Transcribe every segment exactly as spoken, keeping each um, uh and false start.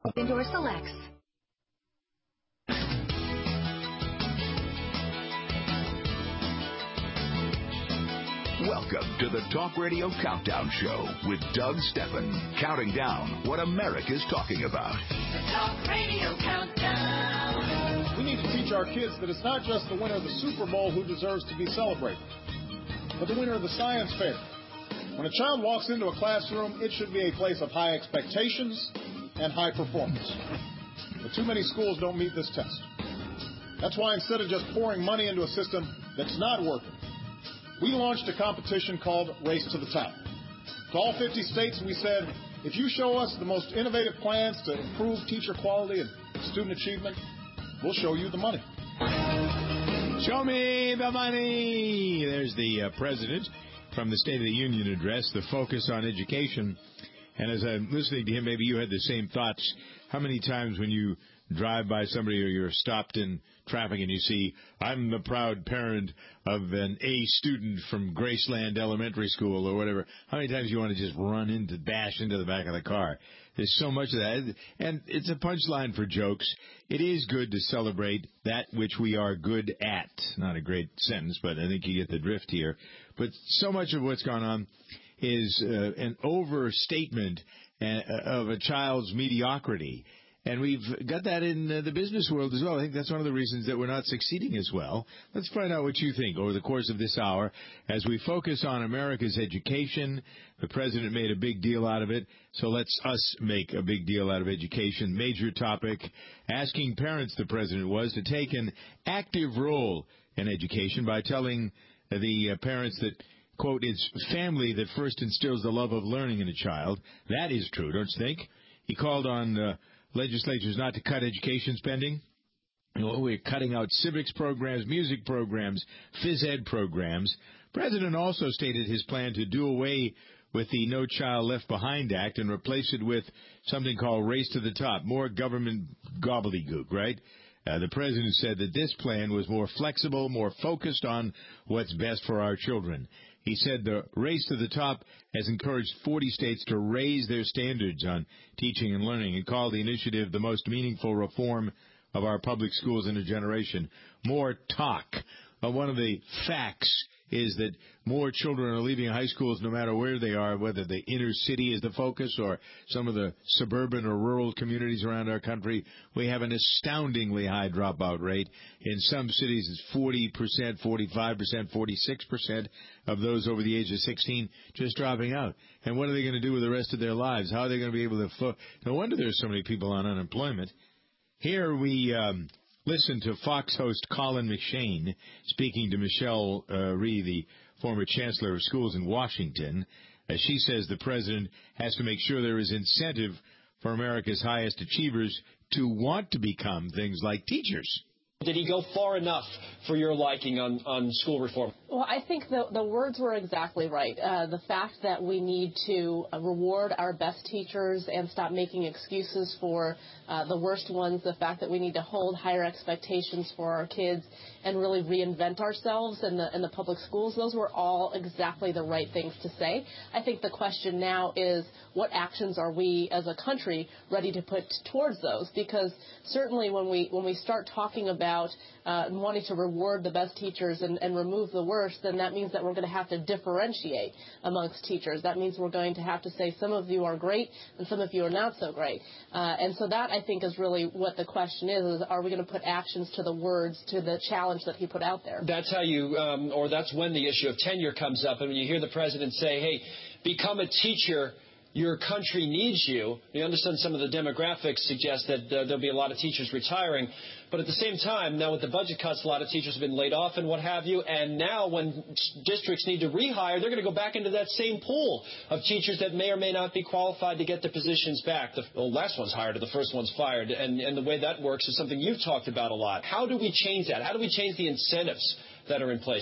Indoor Selects. Welcome to the Talk Radio Countdown Show with Doug Steffen, counting down what America's talking about. The Talk Radio Countdown. We need to teach our kids that it's not just the winner of the Super Bowl who deserves to be celebrated, but the winner of the science fair. When a child walks into a classroom, it should be a place of high expectations and high performance. But too many schools don't meet this test. That's why instead of just pouring money into a system that's not working, we launched a competition called Race to the Top. To all fifty states, we said, if you show us the most innovative plans to improve teacher quality and student achievement, we'll show you the money. Show me the money. There's the uh, president from the State of the Union address, the focus on education. And as I'm listening to him, maybe you had the same thoughts. How many times when you drive by somebody or you're stopped in traffic and you see, I'm the proud parent of an A student from Graceland Elementary School or whatever, how many times you want to just run into, bash into the back of the car? There's so much of that. And it's a punchline for jokes. It is good to celebrate that which we are good at. Not a great sentence, but I think you get the drift here. But so much of what's gone on is uh, an overstatement uh, of a child's mediocrity. And we've got that in uh, the business world as well. I think that's one of the reasons that we're not succeeding as well. Let's find out what you think over the course of this hour as we focus on America's education. The president made a big deal out of it, so let's us make a big deal out of education. Major topic, asking parents, the president was, to take an active role in education by telling the uh, parents that, quote, it's family that first instills the love of learning in a child. That is true, don't you think? He called on uh, legislatures not to cut education spending. You know, we're cutting out civics programs, music programs, phys ed programs. The president also stated his plan to do away with the No Child Left Behind Act and replace it with something called Race to the Top, more government gobbledygook, right? Uh, the president said that this plan was more flexible, more focused on what's best for our children. He said the Race to the Top has encouraged forty states to raise their standards on teaching and learning and called the initiative the most meaningful reform of our public schools in a generation. More talk. Uh, one of the facts is that more children are leaving high schools no matter where they are, whether the inner city is the focus or some of the suburban or rural communities around our country. We have an astoundingly high dropout rate. In some cities, it's forty percent, forty-five percent, forty-six percent of those over the age of sixteen just dropping out. And what are they going to do with the rest of their lives? How are they going to be able to fo- No wonder there's so many people on unemployment. Here we um, listen to Fox host Colin McShane speaking to Michelle uh, Rhee, the former chancellor of schools in Washington. As she says, the president has to make sure there is incentive for America's highest achievers to want to become things like teachers. Did he go far enough for your liking on, on school reform? Well, I think the, the words were exactly right. Uh, the fact that we need to uh, reward our best teachers and stop making excuses for uh, the worst ones, the fact that we need to hold higher expectations for our kids and really reinvent ourselves in the in the public schools, those were all exactly the right things to say. I think the question now is what actions are we as a country ready to put towards those? Because certainly when we when we start talking about uh, wanting to reward the best teachers and, and remove the worst, then that means that we're going to have to differentiate amongst teachers. That means we're going to have to say some of you are great and some of you are not so great. Uh, and so that, I think, is really what the question is, is are we going to put actions to the words, to the challenge that he put out there? That's how you, um, or that's when the issue of tenure comes up. And when you hear the president say, hey, become a teacher, your country needs you. You understand some of the demographics suggest that uh, there'll be a lot of teachers retiring. But at the same time, now with the budget cuts, a lot of teachers have been laid off and what have you. And now when districts need to rehire, they're going to go back into that same pool of teachers that may or may not be qualified to get the positions back. The well, last one's hired or the first one's fired. And, and the way that works is something you've talked about a lot. How do we change that? How do we change the incentives that are in place there?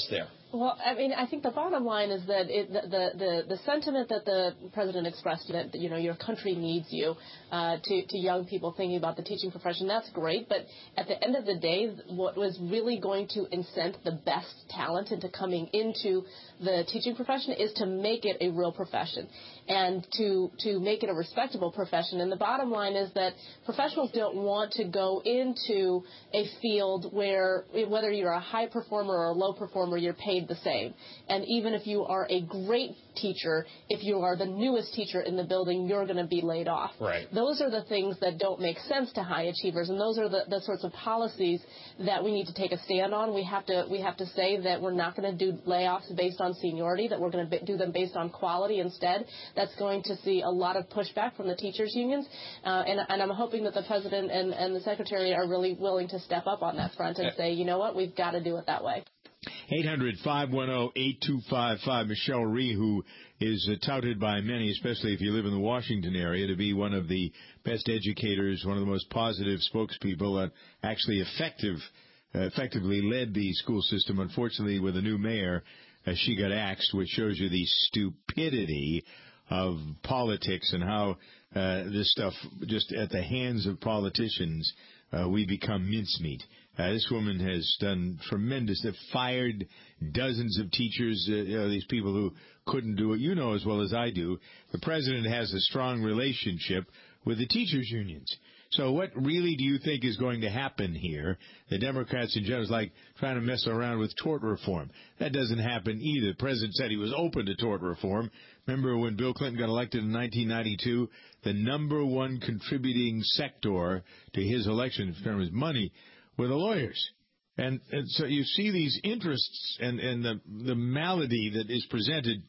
Well, I mean, I think the bottom line is that it, the, the the sentiment that the president expressed, that, you know, your country needs you, uh, to, to young people thinking about the teaching profession, that's great. But at the end of the day, what was really going to incent the best talent into coming into the teaching profession is to make it a real profession and to to make it a respectable profession. And the bottom line is that professionals don't want to go into a field where, whether you're a high performer or a low performer, you're paid the same. And even if you are a great teacher, if you are the newest teacher in the building, you're going to be laid off. Right. Those are the things that don't make sense to high achievers, and those are the, the sorts of policies that we need to take a stand on. We have to we have to say that we're not going to do layoffs based on seniority, that we're going to do them based on quality instead. That's going to see a lot of pushback from the teachers' unions, uh, and, and I'm hoping that the president and, and the secretary are really willing to step up on that front and say, you know what, we've got to do it that way. eight hundred, five one zero, eight two five five. Michelle Rhee, who is uh, touted by many, especially if you live in the Washington area, to be one of the best educators, one of the most positive spokespeople that actually effective, uh, effectively led the school system. Unfortunately, with a new mayor, uh, she got axed, which shows you the stupidity of politics and how uh, this stuff, just at the hands of politicians, uh, we become mincemeat. Uh, this woman has done tremendous. They've fired dozens of teachers, uh, you know, these people who couldn't do it. You know as well as I do, the president has a strong relationship with the teachers' unions. So what really do you think is going to happen here? The Democrats in general is like trying to mess around with tort reform. That doesn't happen either. The president said he was open to tort reform. Remember when Bill Clinton got elected in nineteen ninety-two, the number one contributing sector to his election in terms of money were the lawyers. And, and so you see these interests and, and the, the malady that is presented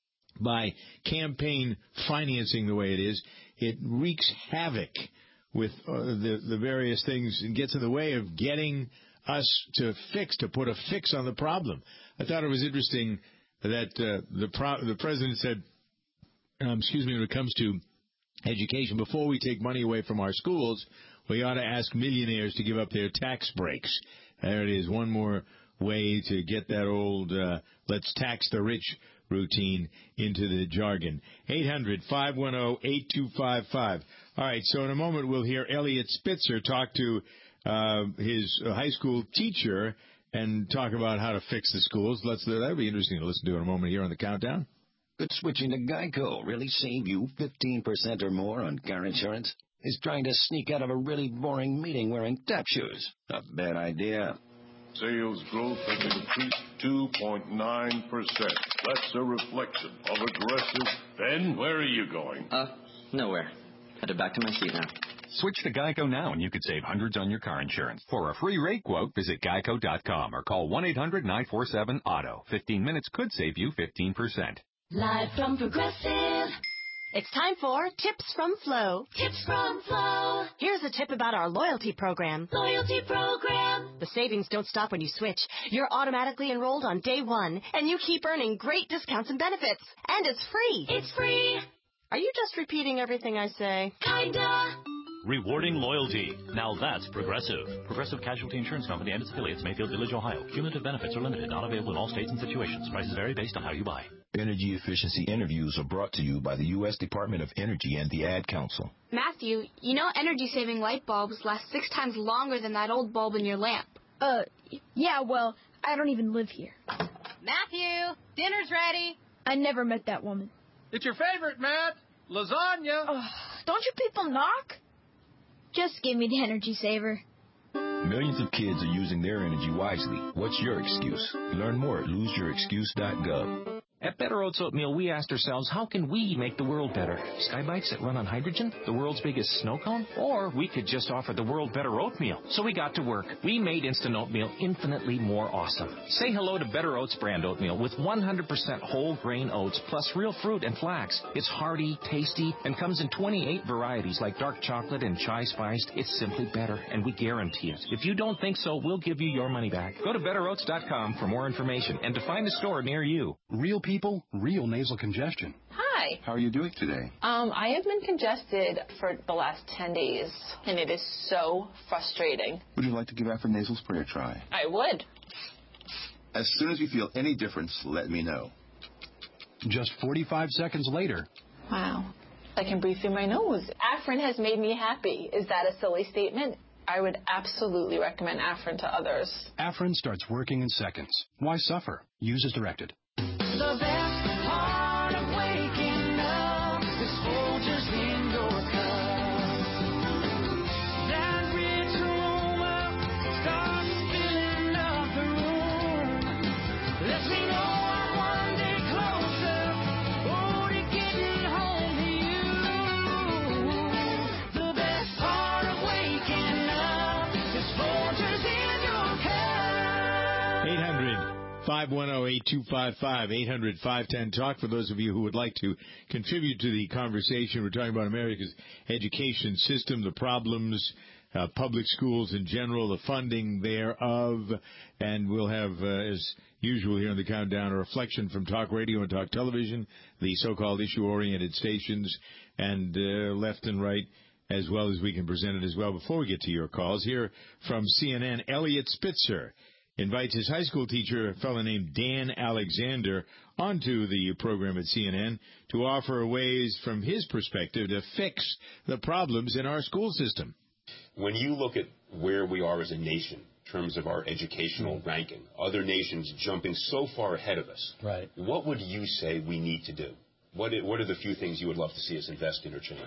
by campaign financing the way it is. It wreaks havoc with uh, the, the various things and gets in the way of getting us to fix, to put a fix on the problem. I thought it was interesting that uh, the pro- the president said, um, excuse me, when it comes to education, before we take money away from our schools, we ought to ask millionaires to give up their tax breaks. There it is, one more way to get that old uh, let's tax the rich routine into the jargon. eight hundred, five one zero, eight two five five. All right, so in a moment we'll hear Elliot Spitzer talk to uh, his high school teacher and talk about how to fix the schools. Let's That'll be interesting to listen to in a moment here on the Countdown. Could switching to Geico really save you fifteen percent or more on car insurance? Is trying to sneak out of a really boring meeting wearing tap shoes a bad idea? Sales growth has increased two point nine percent. That's a reflection of aggressive... Ben, where are you going? Uh, nowhere. Headed back to my seat now. Switch to Geico now and you could save hundreds on your car insurance. For a free rate quote, visit geico dot com or call one eight hundred, nine four seven, auto. fifteen minutes could save you fifteen percent. Live from Progressive. It's time for Tips from Flo. Tips from Flo. Here's a tip about our loyalty program. Loyalty program. The savings don't stop when you switch. You're automatically enrolled on day one, and you keep earning great discounts and benefits. And it's free. It's free. Are you just repeating everything I say? Kinda. Rewarding loyalty. Now that's Progressive. Progressive Casualty Insurance Company and its affiliates, Mayfield Village, Ohio. Cumulative benefits are limited. Not available in all states and situations. Prices vary based on how you buy. Energy efficiency interviews are brought to you by the U S Department of Energy and the Ad Council. Matthew, you know energy-saving light bulbs last six times longer than that old bulb in your lamp. Uh, yeah, well, I don't even live here. Matthew, dinner's ready. I never met that woman. It's your favorite, Matt. Lasagna. Oh, don't you people knock? Just give me the energy saver. Millions of kids are using their energy wisely. What's your excuse? Learn more at lose your excuse dot gov. At Better Oats Oatmeal, we asked ourselves, how can we make the world better? Sky bikes that run on hydrogen? The world's biggest snow cone? Or we could just offer the world better oatmeal. So we got to work. We made instant oatmeal infinitely more awesome. Say hello to Better Oats brand oatmeal with one hundred percent whole grain oats plus real fruit and flax. It's hearty, tasty, and comes in twenty-eight varieties like dark chocolate and chai spiced. It's simply better, and we guarantee it. If you don't think so, we'll give you your money back. Go to better oats dot com for more information and to find a store near you. Real people, real nasal congestion. Hi. How are you doing today? Um, I have been congested for the last ten days, and it is so frustrating. Would you like to give Afro Nasal Spray a try? I would. As soon as you feel any difference, let me know. Just forty-five seconds later. Wow. I can breathe through my nose. Afrin has made me happy. Is that a silly statement? I would absolutely recommend Afrin to others. Afrin starts working in seconds. Why suffer? Use as directed. The best part of waking up is Folgers in your cup. That rich aroma starts filling up the room. Lets me know I'm one day closer, oh, to getting home to you. The best part of waking up is Folgers in your cup. eight hundred, five one zero, eight two five five, eight hundred, five one zero, talk for those of you who would like to contribute to the conversation. We're talking about America's education system, the problems, uh, public schools in general, the funding thereof, and we'll have, uh, as usual here on the Countdown, a reflection from Talk Radio and Talk Television, the so-called issue-oriented stations, and uh, left and right, as well as we can present it as well. Before we get to your calls, here from C N N, Elliot Spitzer invites his high school teacher, a fellow named Dan Alexander, onto the program at C N N to offer ways from his perspective to fix the problems in our school system. When you look at where we are as a nation in terms of our educational ranking, other nations jumping so far ahead of us, right? What would you say we need to do? What are, what are the few things you would love to see us invest in or change?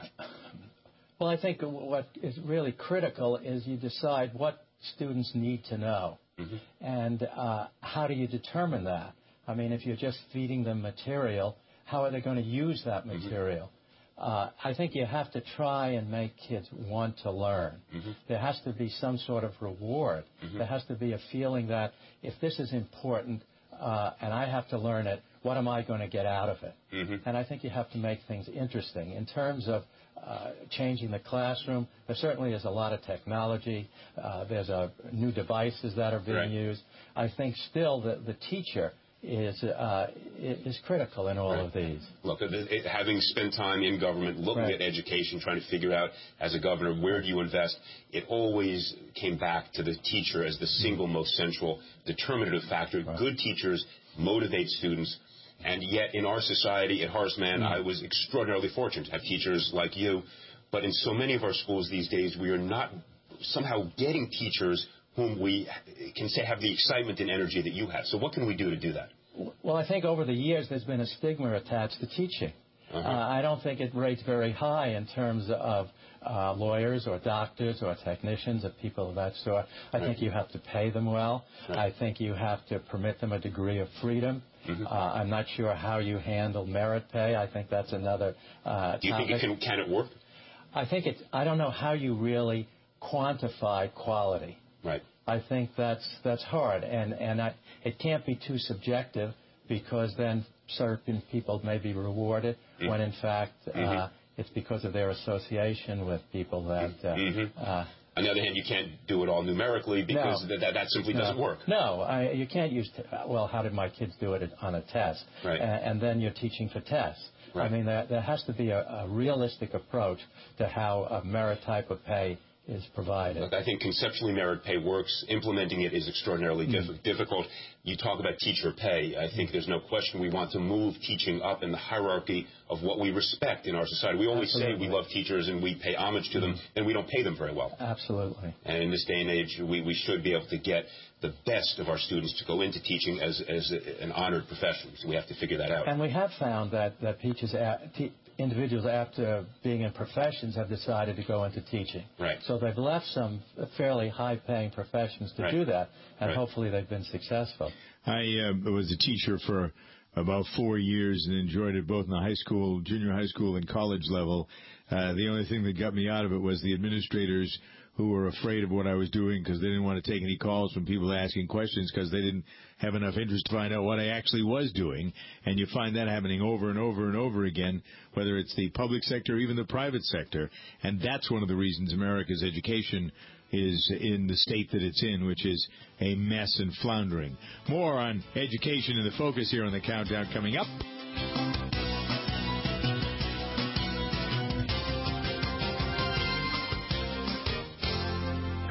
Well, I think what is really critical is you decide what students need to know. Mm-hmm. And uh, how do you determine that? I mean, if you're just feeding them material, how are they going to use that material? Mm-hmm. uh, I think you have to try and make kids want to learn. Mm-hmm. There has to be some sort of reward. Mm-hmm. There has to be a feeling that if this is important uh, and I have to learn it, what am I going to get out of it? Mm-hmm. And I think you have to make things interesting. In terms of Uh, changing the classroom, there certainly is a lot of technology. Uh, there's a new devices that are being right. used. I think still that the teacher is uh, is critical in all right. of these. Look, it, it, having spent time in government, looking right. at education, trying to figure out as a governor where do you invest, it always came back to the teacher as the single most central determinative factor. Right. Good teachers motivate students. And yet, in our society at Horace Mann, mm-hmm. I was extraordinarily fortunate to have teachers like you. But in so many of our schools these days, we are not somehow getting teachers whom we can say have the excitement and energy that you have. So what can we do to do that? Well, I think over the years there's been a stigma attached to teaching. Uh-huh. Uh, I don't think it rates very high in terms of uh, lawyers or doctors or technicians or people of that sort. I right. think you have to pay them well. Right. I think you have to permit them a degree of freedom. Mm-hmm. Uh, I'm not sure how you handle merit pay. I think that's another uh, Do you topic. think it can, can it work? I think it's, I don't know how you really quantify quality. Right. I think that's that's hard, and and I, it can't be too subjective because then certain people may be rewarded mm-hmm. when in fact uh, mm-hmm. it's because of their association with people that. Uh, mm-hmm. uh, On the other hand, you can't do it all numerically because no, that, that simply no, doesn't work. No, I, you can't use, t- well, how did my kids do it on a test? Right. Uh, and then you're teaching for tests. Right. I mean, there, there has to be a, a realistic approach to how a merit type of pay is provided. Look, I think conceptually merit pay works. Implementing it is extraordinarily mm. diff- difficult. You talk about teacher pay. I think there's no question we want to move teaching up in the hierarchy of what we respect in our society. We always Absolutely. say we love teachers and we pay homage to them, and we don't pay them very well. Absolutely. And in this day and age, we, we should be able to get the best of our students to go into teaching as, as a, an honored profession. So we have to figure that out. And we have found that, that teachers, te- individuals after being in professions have decided to go into teaching. Right. So they've left some fairly high-paying professions to right. do that, and right. hopefully they've been successful. I uh, was a teacher for about four years and enjoyed it both in the high school, junior high school, and college level. Uh, the only thing that got me out of it was the administrators who were afraid of what I was doing because they didn't want to take any calls from people asking questions because they didn't have enough interest to find out what I actually was doing. And you find that happening over and over and over again, whether it's the public sector or even the private sector. And that's one of the reasons America's education is in the state that it's in, which is a mess and floundering. More on education in the focus here on the Countdown coming up.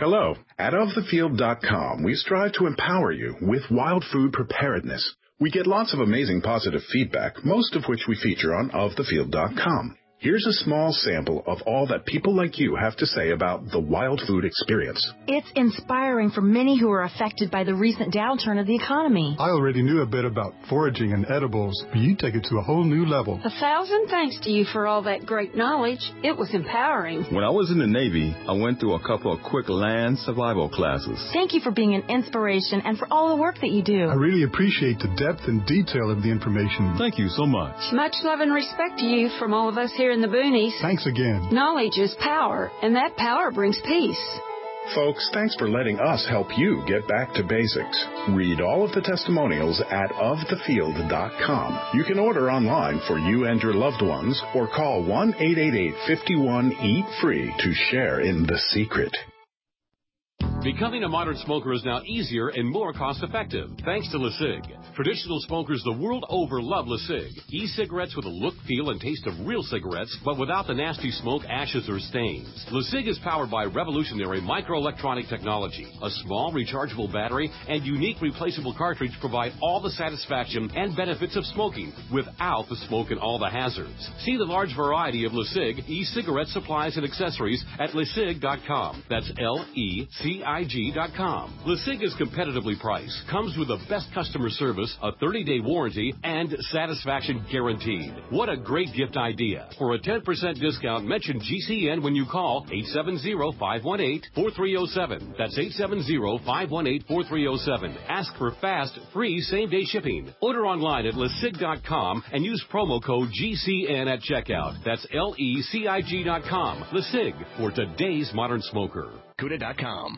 Hello. At of the field dot com, we strive to empower you with wild food preparedness. We get lots of amazing positive feedback, most of which we feature on of the field dot com. Here's a small sample of all that people like you have to say about the wild food experience. It's inspiring for many who are affected by the recent downturn of the economy. I already knew a bit about foraging and edibles, but you take it to a whole new level. A thousand thanks to you for all that great knowledge. It was empowering. When I was in the Navy, I went through a couple of quick land survival classes. Thank you for being an inspiration and for all the work that you do. I really appreciate the depth and detail of the information. Thank you so much. Much love and respect to you from all of us here in the boonies. Thanks again. Knowledge is power, and that power brings peace. Folks, thanks for letting us help you get back to basics. Read all of the testimonials at of the field dot com. You can order online for you and your loved ones or call one eight eight eight, five one, eat free to share in the secret. Becoming a modern smoker is now easier and more cost-effective, thanks to LeSig. Traditional smokers the world over love LeSig. E-cigarettes with a look, feel, and taste of real cigarettes, but without the nasty smoke, ashes, or stains. LeSig is powered by revolutionary microelectronic technology. A small rechargeable battery and unique replaceable cartridge provide all the satisfaction and benefits of smoking without the smoke and all the hazards. See the large variety of LeSig e-cigarette supplies and accessories at lesig dot com. That's L E C I G dot com. LeSig is competitively priced, comes with the best customer service, a thirty-day warranty, and satisfaction guaranteed. What a great gift idea. For a ten percent discount, mention G C N when you call eight seven zero, five one eight, four three zero seven. That's eight seven zero, five one eight, four three zero seven. Ask for fast, free same-day shipping. Order online at lesig dot com and use promo code G C N at checkout. That's L E C I G dot com. LeSig, for today's modern smoker. Cuda dot com.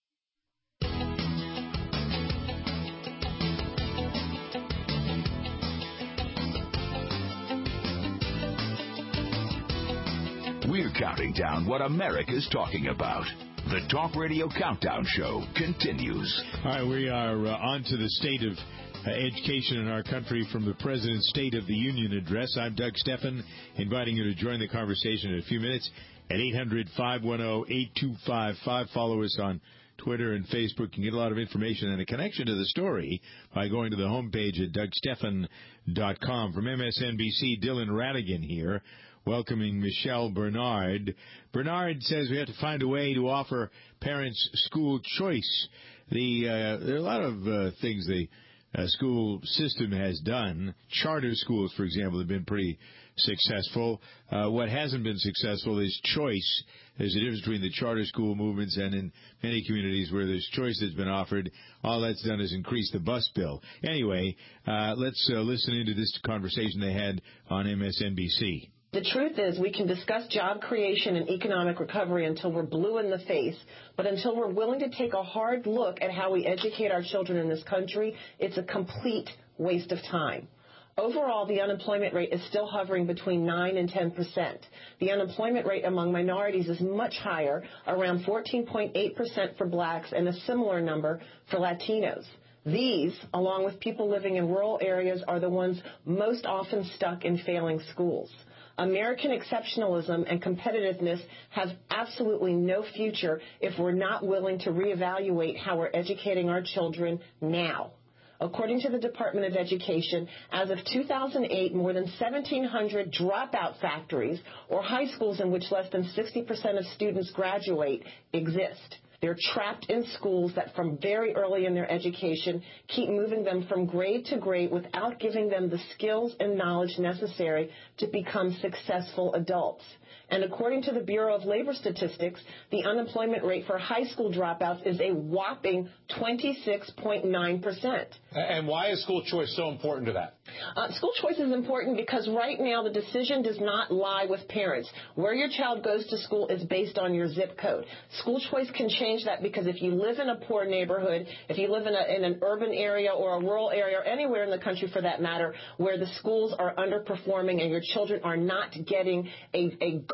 We're counting down what America's talking about. The Talk Radio Countdown Show continues. All right, we are uh, on to the state of uh, education in our country from the President's State of the Union address. I'm Doug Steffen, inviting you to join the conversation in a few minutes at eight hundred, five one zero, eight two five five. Follow us on Twitter and Facebook. You can get a lot of information and a connection to the story by going to the homepage at doug steffen dot com. From M S N B C, Dylan Radigan here, welcoming Michelle Bernard. Bernard says we have to find a way to offer parents school choice. The uh, there are a lot of uh, things the uh, school system has done. Charter schools, for example, have been pretty successful. Uh, what hasn't been successful is choice. There's a difference between the charter school movements and in many communities where there's choice that's been offered, all that's done is increase the bus bill. Anyway, uh, let's uh, listen into this conversation they had on M S N B C. The truth is we can discuss job creation and economic recovery until we're blue in the face, but until we're willing to take a hard look at how we educate our children in this country, it's a complete waste of time. Overall, the unemployment rate is still hovering between nine and ten percent. The unemployment rate among minorities is much higher, around fourteen point eight percent for blacks and a similar number for Latinos. These, along with people living in rural areas, are the ones most often stuck in failing schools. American exceptionalism and competitiveness have absolutely no future if we're not willing to reevaluate how we're educating our children now. According to the Department of Education, as of two thousand eight, more than seventeen hundred dropout factories, or high schools in which less than sixty percent of students graduate, exist. They're trapped in schools that from very early in their education keep moving them from grade to grade without giving them the skills and knowledge necessary to become successful adults. And according to the Bureau of Labor Statistics, the unemployment rate for high school dropouts is a whopping twenty-six point nine percent. And why is school choice so important to that? Uh, school choice is important because right now the decision does not lie with parents. Where your child goes to school is based on your zip code. School choice can change that because if you live in a poor neighborhood, if you live in, a, in an urban area or a rural area or anywhere in the country for that matter, where the schools are underperforming and your children are not getting a, a good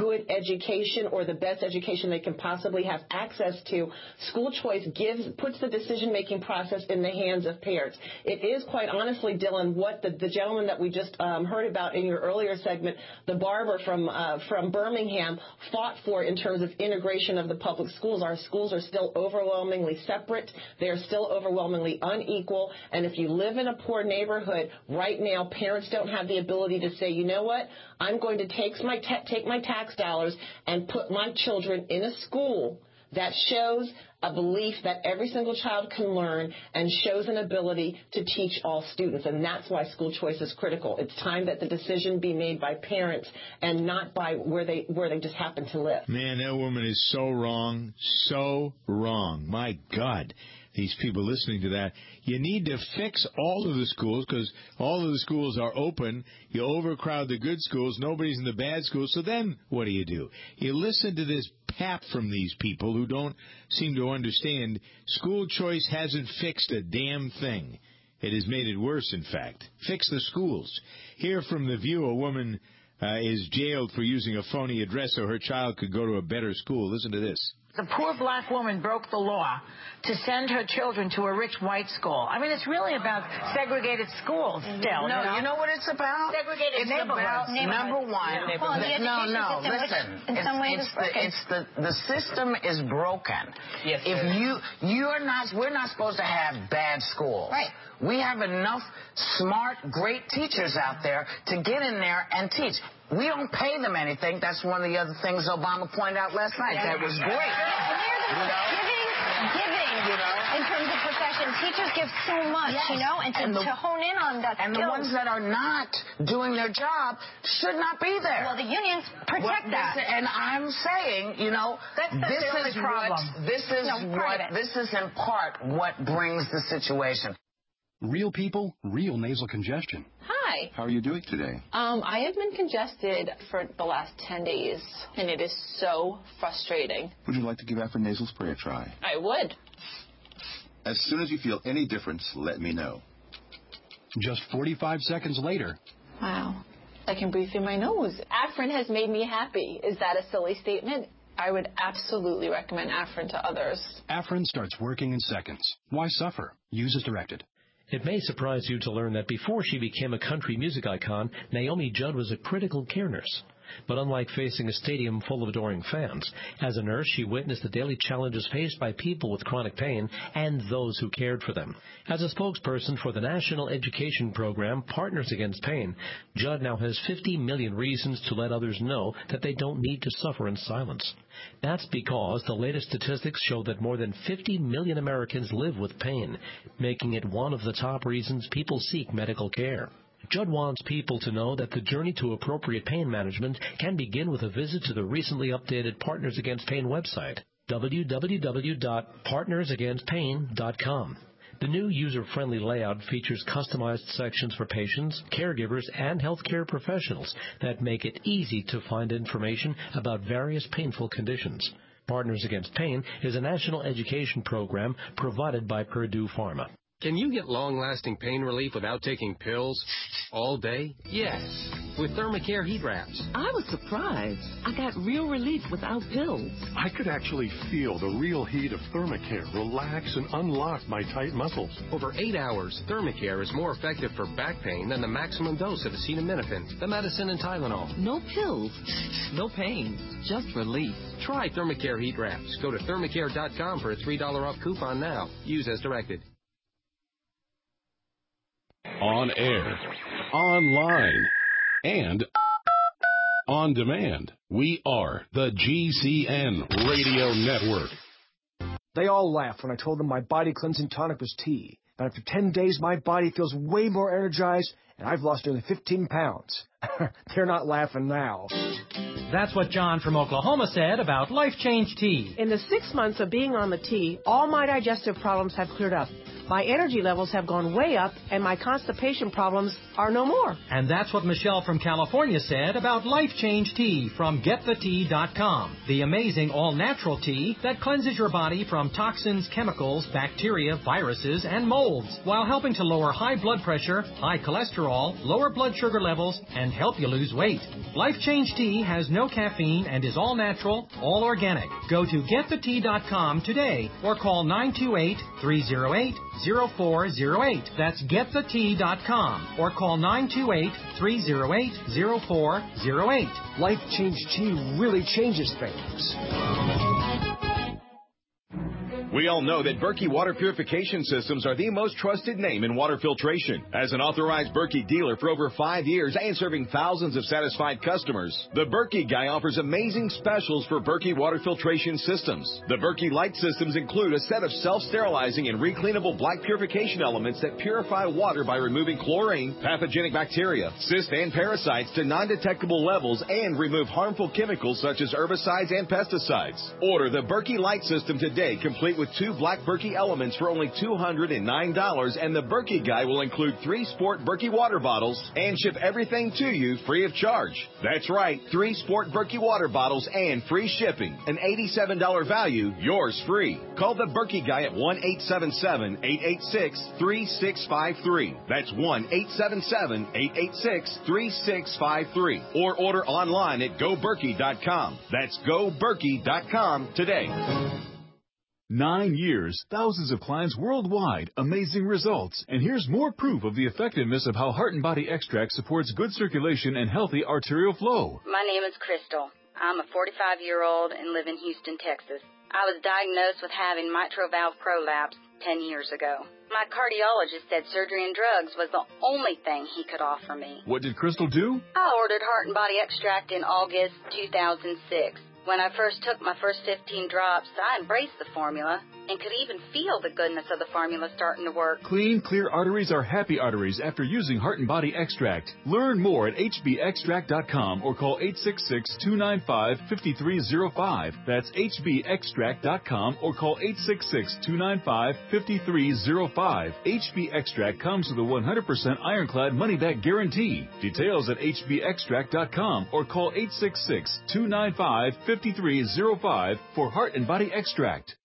good education or the best education they can possibly have access to, school choice gives puts the decision-making process in the hands of parents. It is quite honestly, Dylan, what the, the gentleman that we just um, heard about in your earlier segment, the barber from uh, from Birmingham, fought for in terms of integration of the public schools. Our schools are still overwhelmingly separate. They are still overwhelmingly unequal. And if you live in a poor neighborhood, right now, parents don't have the ability to say, you know what, I'm going to take my, ta- take my tax dollars and put my children in a school that shows a belief that every single child can learn and shows an ability to teach all students. And that's why school choice is critical. It's time that the decision be made by parents and not by where they where they just happen to live. Man, that woman is so wrong, so wrong. My God. These people listening to that. You need to fix all of the schools because all of the schools are open. You overcrowd the good schools. Nobody's in the bad schools. So then what do you do? You listen to this pap from these people who don't seem to understand. School choice hasn't fixed a damn thing. It has made it worse, in fact. Fix the schools. Hear from The View, a woman uh, is jailed for using a phony address so her child could go to a better school. Listen to this. The poor black woman broke the law to send her children to a rich white school. I mean, it's really about segregated schools still. No, you know, you know what it's about? Segregated it's neighborhoods. about, number one, Yeah. well, the no, education no, system, listen. which in it's, some ways it's, is the, broken. it's the, the system is broken. Yes, if sir. you, you're not, we're not supposed to have bad schools. Right. We have enough smart, great teachers out there to get in there and teach. We don't pay them anything. That's one of the other things Obama pointed out last night. Yeah. That was great. You know? Giving, giving, You know? in terms of profession, teachers give so much, Yes. you know, and to, And the- to hone in on that And the skills. ones that are not doing their job should not be there. Well, the unions protect Well, that. this- And I'm saying, you know, That's not this the only is problem. what this is No, part what of it. this is in part what brings the situation. Real people, real nasal congestion. Hi. How are you doing today? Um, I have been congested for the last ten days, and it is so frustrating. Would you like to give Afrin nasal spray a try? I would. As soon as you feel any difference, let me know. Just forty-five seconds later. Wow. I can breathe through my nose. Afrin has made me happy. Is that a silly statement? I would absolutely recommend Afrin to others. Afrin starts working in seconds. Why suffer? Use as directed. It may surprise you to learn that before she became a country music icon, Naomi Judd was a critical care nurse. But unlike facing a stadium full of adoring fans, as a nurse she witnessed the daily challenges faced by people with chronic pain and those who cared for them. As a spokesperson for the national education program Partners Against Pain, Judd now has fifty million reasons to let others know that they don't need to suffer in silence. That's because the latest statistics show that more than fifty million Americans live with pain, making it one of the top reasons people seek medical care. Judd wants people to know that the journey to appropriate pain management can begin with a visit to the recently updated Partners Against Pain website, w w w dot partners against pain dot com. The new user-friendly layout features customized sections for patients, caregivers, and healthcare professionals that make it easy to find information about various painful conditions. Partners Against Pain is a national education program provided by Purdue Pharma. Can you get long-lasting pain relief without taking pills all day? Yes, with Thermacare heat wraps. I was surprised. I got real relief without pills. I could actually feel the real heat of Thermacare relax and unlock my tight muscles. Over eight hours, Thermacare is more effective for back pain than the maximum dose of acetaminophen, the medicine and Tylenol. No pills, no pain, just relief. Try Thermacare heat wraps. Go to thermacare dot com for a three dollars off coupon now. Use as directed. On air, online, and on demand. We are the G C N Radio Network. They all laughed when I told them my body cleansing tonic was tea. But after ten days, my body feels way more energized, and I've lost nearly fifteen pounds. They're not laughing now. That's what John from Oklahoma said about Life Change Tea. In the six months of being on the tea, all my digestive problems have cleared up. My energy levels have gone way up, and my constipation problems are no more. And that's what Michelle from California said about Life Change Tea from get the tea dot com. The amazing all-natural tea that cleanses your body from toxins, chemicals, bacteria, viruses, and molds, while helping to lower high blood pressure, high cholesterol, lower blood sugar levels, and help you lose weight. Life Change Tea has no caffeine and is all natural, all organic. Go to get the tea dot com today or call nine two eight, three oh eight, oh four oh eight. That's get the tea dot com or call nine two eight, three oh eight, oh four oh eight. Life Change Tea really changes things. We all know that Berkey Water Purification Systems are the most trusted name in water filtration. As an authorized Berkey dealer for over five years and serving thousands of satisfied customers, the Berkey Guy offers amazing specials for Berkey Water Filtration Systems. The Berkey Light Systems include a set of self-sterilizing and recleanable black purification elements that purify water by removing chlorine, pathogenic bacteria, cysts, and parasites to non-detectable levels and remove harmful chemicals such as herbicides and pesticides. Order the Berkey Light System today, complete with with two black Berkey elements for only two hundred nine dollars, and the Berkey Guy will include three Sport Berkey water bottles and ship everything to you free of charge. That's right, three Sport Berkey water bottles and free shipping. An eighty-seven dollars value, yours free. Call the Berkey Guy at one eight seven seven, eight eight six, three six five three. That's one eight seven seven, eight eight six, three six five three. Or order online at go berkey dot com. That's go berkey dot com today. Nine years, thousands of clients worldwide, amazing results. And here's more proof of the effectiveness of how Heart and Body Extract supports good circulation and healthy arterial flow. My name is Crystal. I'm a forty-five-year-old and live in Houston, Texas. I was diagnosed with having mitral valve prolapse ten years ago. My cardiologist said surgery and drugs was the only thing he could offer me. What did Crystal do? I ordered Heart and Body Extract in August two thousand six. When I first took my first fifteen drops, I embraced the formula and could even feel the goodness of the formula starting to work. Clean, clear arteries are happy arteries after using Heart and Body Extract. Learn more at h b extract dot com or call eight six six, two nine five, five three zero five. That's h b extract dot com or call eight six six, two nine five, five three zero five. H B Extract comes with a one hundred percent ironclad money-back guarantee. Details at h b extract dot com or call eight six six, two nine five, five three zero five for Heart and Body Extract.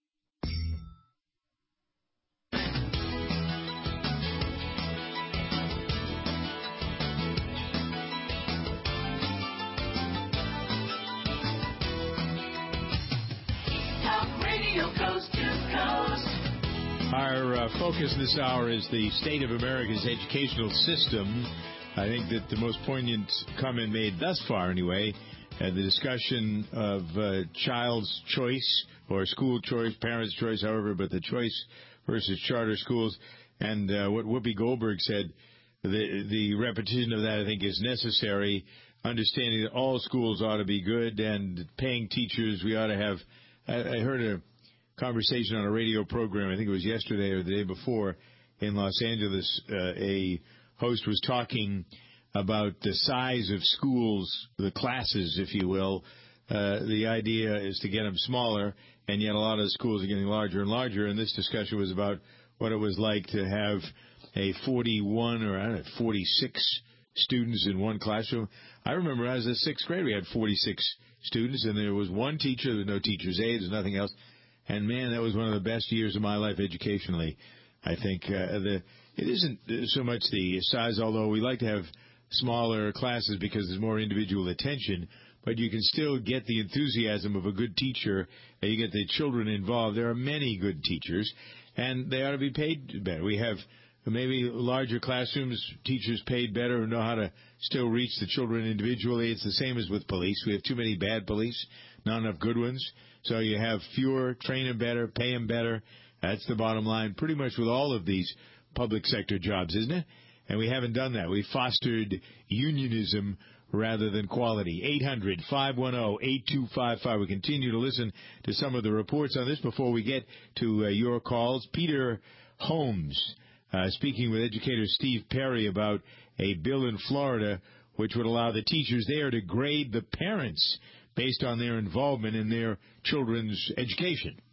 Our uh, focus this hour is the state of America's educational system. I think that the most poignant comment made thus far, anyway, uh, the discussion of uh, child's choice or school choice, parents' choice, however, but the choice versus charter schools, and uh, what Whoopi Goldberg said, the, the repetition of that, I think, is necessary, understanding that all schools ought to be good and paying teachers, we ought to have, I, I heard a conversation on a radio program, I think it was yesterday or the day before, in Los Angeles. Uh, a host was talking about the size of schools, the classes, if you will. Uh, the idea is to get them smaller, and yet a lot of the schools are getting larger and larger, and this discussion was about what it was like to have a forty-one or I don't know, forty-six students in one classroom. I remember when I was in sixth grade, we had forty-six students, and there was one teacher, there was no teacher's aide, there's nothing else. And, man, that was one of the best years of my life educationally. I think uh, the it isn't so much the size, although we like to have smaller classes because there's more individual attention, but you can still get the enthusiasm of a good teacher, and you get the children involved. There are many good teachers, and they ought to be paid better. We have maybe larger classrooms, teachers paid better, who know how to still reach the children individually. It's the same as with police. We have too many bad police, not enough good ones. So you have fewer, train them better, pay them better. That's the bottom line pretty much with all of these public sector jobs, isn't it? And we haven't done that. We fostered unionism rather than quality. eight hundred, five one zero, eight two five five. We continue to listen to some of the reports on this before we get to uh, your calls. Peter Holmes uh, speaking with educator Steve Perry about a bill in Florida which would allow the teachers there to grade the parents based on their involvement in their children's education.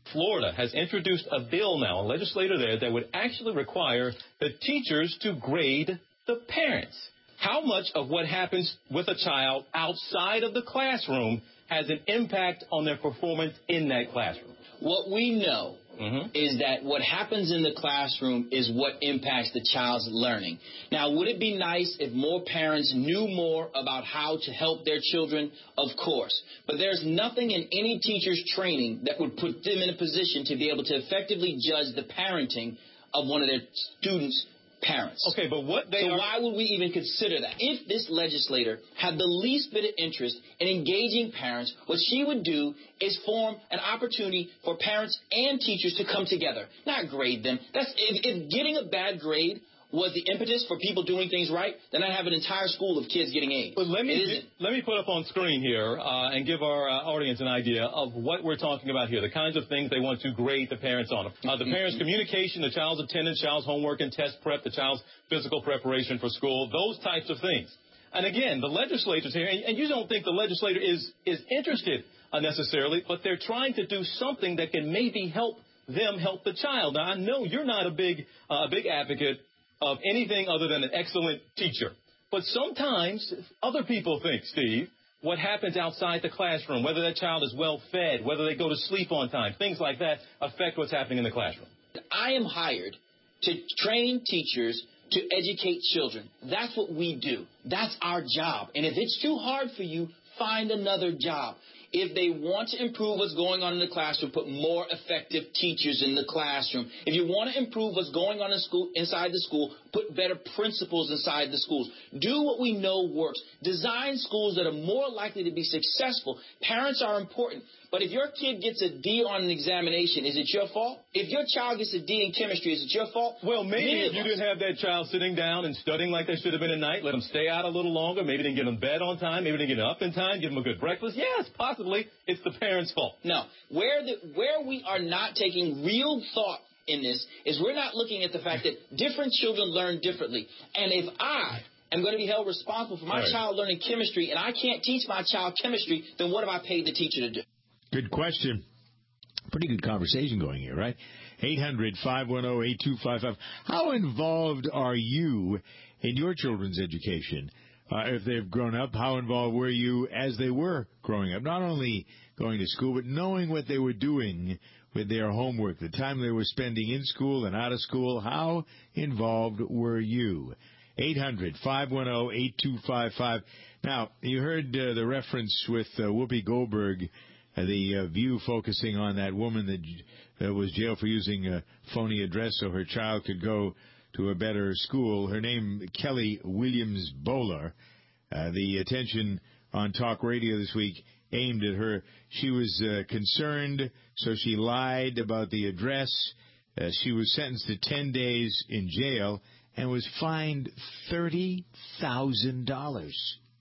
Florida has introduced a bill now, a legislator there, that would actually require the teachers to grade the parents. How much of what happens with a child outside of the classroom has an impact on their performance in that classroom? What we know mm-hmm. is that what happens in the classroom is what impacts the child's learning. Now, would it be nice if more parents knew more about how to help their children? Of course. But there's nothing in any teacher's training that would put them in a position to be able to effectively judge the parenting of one of their students' parents. Okay, but what they So are... why would we even consider that? If this legislator had the least bit of interest in engaging parents, what she would do is form an opportunity for parents and teachers to come together, not grade them. That's if, if getting a bad grade was the impetus for people doing things right, then I'd have an entire school of kids getting A's. But let me let me put up on screen here uh, and give our uh, audience an idea of what we're talking about here, the kinds of things they want to grade the parents on. Uh, the parents' communication, the child's attendance, child's homework and test prep, the child's physical preparation for school, those types of things. And again, the legislators here, and, and you don't think the legislator is, is interested uh, necessarily, but they're trying to do something that can maybe help them help the child. Now, I know you're not a big, uh, a big advocate of anything other than an excellent teacher. But sometimes other people think, Steve, what happens outside the classroom, whether that child is well fed, whether they go to sleep on time, things like that affect what's happening in the classroom. I am hired to train teachers to educate children. That's what we do. That's our job. And if it's too hard for you, find another job. If they want to improve what's going on in the classroom, put more effective teachers in the classroom. If you want to improve what's going on in school, inside the school, put better principals inside the schools. Do what we know works. Design schools that are more likely to be successful. Parents are important. But if your kid gets a D on an examination, is it your fault? If your child gets a D in chemistry, is it your fault? Well, maybe if you didn't have that child sitting down and studying like they should have been at night, let them stay out a little longer, maybe didn't get them bed on time, maybe didn't get them up in time, give them a good breakfast. Yes, possibly it's the parents' fault. No. Where the, where we are not taking real thought in this is we're not looking at the fact that different children learn differently. And if I am going to be held responsible for my right. child learning chemistry and I can't teach my child chemistry, then what have I paid the teacher to do? Good question. Pretty good conversation going here, right? eight hundred, five one zero, eight two five five. How involved are you in your children's education? Uh, if they've grown up, how involved were you as they were growing up? Not only going to school, but knowing what they were doing with their homework, the time they were spending in school and out of school. How involved were you? eight hundred, five one zero, eight two five five. Now, you heard uh, the reference with uh, Whoopi Goldberg, Uh, the uh, View focusing on that woman that uh, was jailed for using a phony address so her child could go to a better school. Her name, Kelly Williams Bowler. Uh, the attention on talk radio this week aimed at her. She was uh, concerned, so she lied about the address. Uh, she was sentenced to ten days in jail and was fined thirty thousand dollars.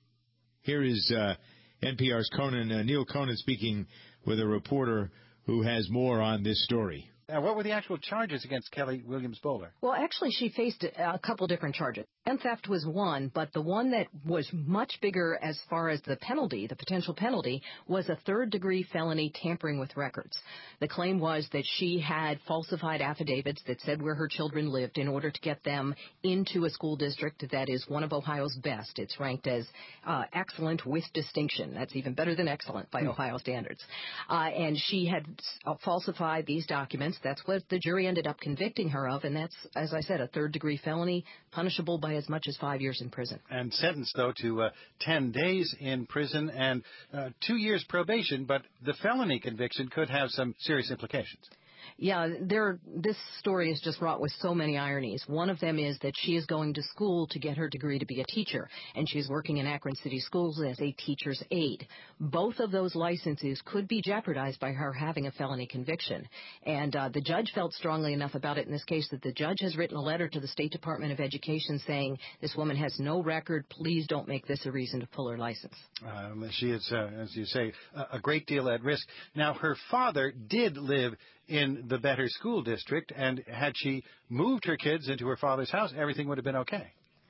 Here is Uh, N P R's Conan, uh, Neil Conan speaking with a reporter who has more on this story. Now, what were the actual charges against Kelly Williams Bowler? Well, actually, she faced a couple different charges. And theft was one, but the one that was much bigger as far as the penalty, the potential penalty, was a third-degree felony tampering with records. The claim was that she had falsified affidavits that said where her children lived in order to get them into a school district that is one of Ohio's best. It's ranked as uh, excellent with distinction. That's even better than excellent by hmm. Ohio standards. Uh, and she had uh, falsified these documents. That's what the jury ended up convicting her of, and that's, as I said, a third-degree felony, punishable by as much as five years in prison. And sentenced, though, to uh, ten days in prison and uh, two years probation, but the felony conviction could have some serious implications. Yeah, there. This story is just wrought with so many ironies. One of them is that she is going to school to get her degree to be a teacher, and she's working in Akron City Schools as a teacher's aide. Both of those licenses could be jeopardized by her having a felony conviction. And uh, the judge felt strongly enough about it in this case that the judge has written a letter to the State Department of Education saying this woman has no record. Please don't make this a reason to pull her license. Um, she is, uh, as you say, a great deal at risk. Now, her father did live in the better school district, and had she moved her kids into her father's house, everything would have been okay.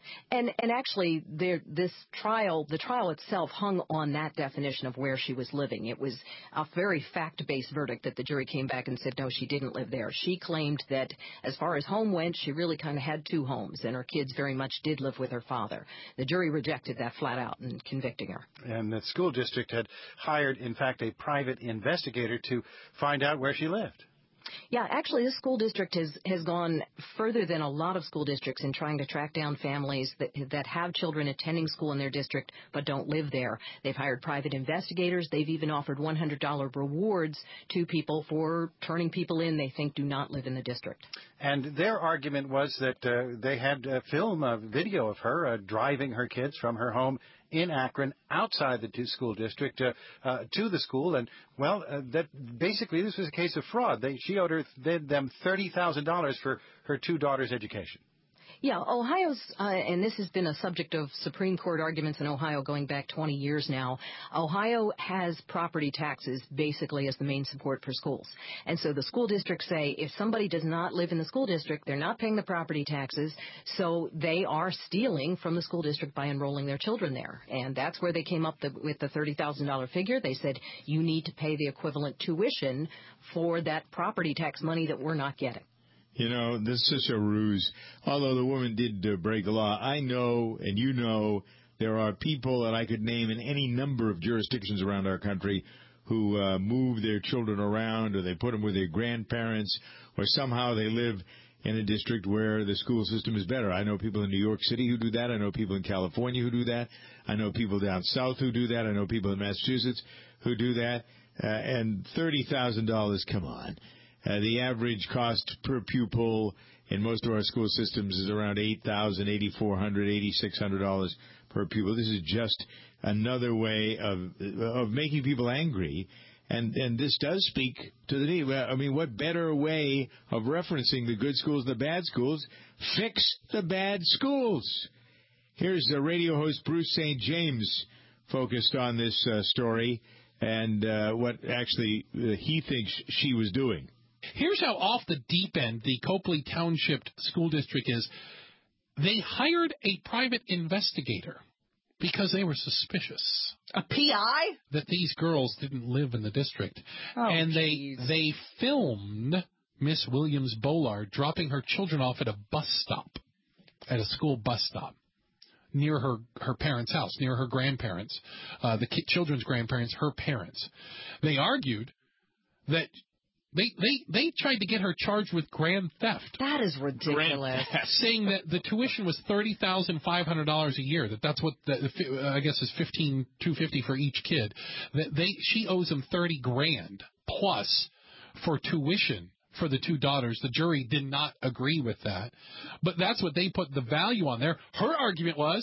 And and actually, there this trial, the trial itself hung on that definition of where she was living. It was a very fact-based verdict that the jury came back and said, no, she didn't live there. She claimed that as far as home went, she really kind of had two homes, and her kids very much did live with her father. The jury rejected that flat out in convicting her. And the school district had hired, in fact, a private investigator to find out where she lived. Yeah, actually, this school district has, has gone further than a lot of school districts in trying to track down families that, that have children attending school in their district but don't live there. They've hired private investigators. They've even offered one hundred dollars rewards to people for turning people in they think do not live in the district. And their argument was that uh, they had a film, a video of her uh, driving her kids from her home in Akron, outside the two school district, uh, uh, to the school, and well, uh, that basically this was a case of fraud. They, she owed her, they, them thirty thousand dollars for her two daughters' education. Yeah, Ohio's, uh, and this has been a subject of Supreme Court arguments in Ohio going back twenty years now. Ohio has property taxes basically as the main support for schools. And so the school districts say if somebody does not live in the school district, they're not paying the property taxes, so they are stealing from the school district by enrolling their children there. And that's where they came up the, with the thirty thousand dollars figure. They said you need to pay the equivalent tuition for that property tax money that we're not getting. You know, this is a ruse. Although the woman did uh, break the law, I know, and you know, there are people that I could name in any number of jurisdictions around our country who uh, move their children around, or they put them with their grandparents, or somehow they live in a district where the school system is better. I know people in New York City who do that. I know people in California who do that. I know people down south who do that. I know people in Massachusetts who do that. Uh, and thirty thousand dollars, come on. Uh, the average cost per pupil in most of our school systems is around eight thousand dollars, eight thousand four hundred dollars, eight thousand six hundred dollars per pupil. This is just another way of of making people angry, and and this does speak to the need. I mean, what better way of referencing the good schools and the bad schools? Fix the bad schools. Here's the radio host Bruce Saint James focused on this uh, story and uh, what actually uh, he thinks she was doing. Here's how off the deep end the Copley Township School District is. They hired a private investigator because they were suspicious. A P I? That these girls didn't live in the district. Oh, and geez. they they filmed Miss Williams Bollard dropping her children off at a bus stop, at a school bus stop, near her, her parents' house, near her grandparents, uh, the kid, children's grandparents, her parents. They argued that They, they they tried to get her charged with grand theft. That is ridiculous. Saying that the tuition was thirty thousand five hundred dollars a year. That that's what the, the, I guess is fifteen two fifty for each kid. That they she owes them thirty grand plus for tuition for the two daughters. The jury did not agree with that, but that's what they put the value on there. Her argument was,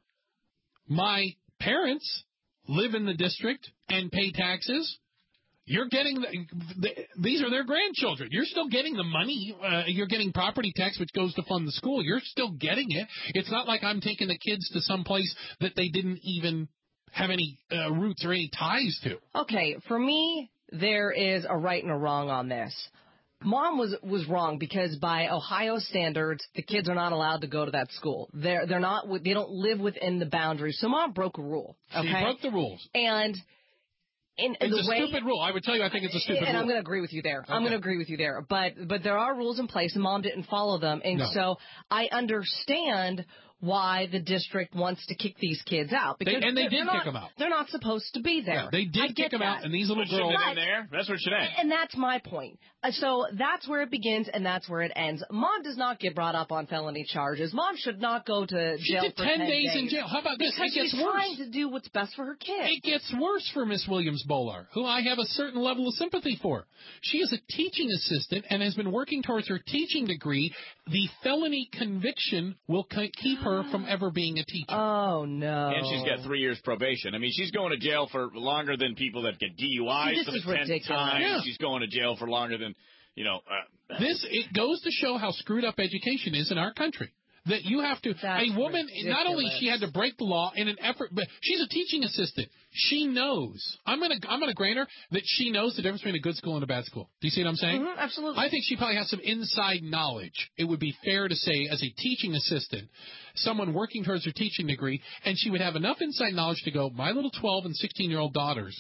my parents live in the district and pay taxes. You're getting the, the, these are their grandchildren. You're still getting the money. Uh, you're getting property tax, which goes to fund the school. You're still getting it. It's not like I'm taking the kids to some place that they didn't even have any uh, roots or any ties to. Okay, for me, there is a right and a wrong on this. Mom was was wrong because by Ohio standards, the kids are not allowed to go to that school. They're they're not. They don't live within the boundaries. So Mom broke a rule. Okay? She broke the rules. And In, in it's the a way, stupid rule. I would tell you I think it's a stupid and rule. And I'm going to agree with you there. Okay. I'm going to agree with you there. But but there are rules in place, and Mom didn't follow them. And No. so I understand why the district wants to kick these kids out. Because They- and they they're- did they're kick not- them out. They're not supposed to be there. Yeah, they did I kick get them that. out, and these little But shouldn't girls. have been there. That's what should have. And that's my point. Uh, So that's where it begins and that's where it ends. Mom does not get brought up on felony charges. Mom should not go to She jail did for ten ten days in jail. How about this? Because It gets she's worse. trying to do what's best for her kids. It gets worse for Miss Williams Bollard, who I have a certain level of sympathy for. She is a teaching assistant and has been working towards her teaching degree. The felony conviction will ke- keep her from ever being a teacher. Oh, no. And she's got three years probation. I mean, she's going to jail for longer than people that get D U Is This for the is tenth ridiculous. time. Yeah. She's going to jail for longer than, you know. Uh, This it goes to show how screwed up education is in our country. that you have to. That's a woman, ridiculous. not only she had to break the law in an effort, but she's a teaching assistant. She knows. I'm gonna I'm gonna grant her that she knows the difference between a good school and a bad school. Do you see what I'm saying? Mm-hmm, absolutely. I think she probably has some inside knowledge. It would be fair to say, as a teaching assistant, someone working towards her teaching degree, and she would have enough inside knowledge to go, my little twelve and sixteen year old daughters,